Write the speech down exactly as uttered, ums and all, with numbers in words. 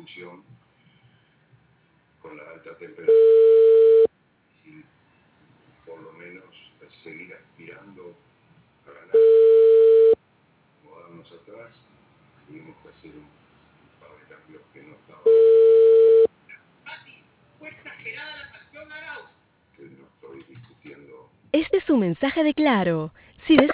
discusión con la alta temperatura y por lo menos seguir aspirando a ganar, mudarnos atrás, tuvimos que hacer un par de cambios que no estaban. Fue exagerada la sanción a Arauz. Que no estoy discutiendo. Este es un mensaje de Claro. Si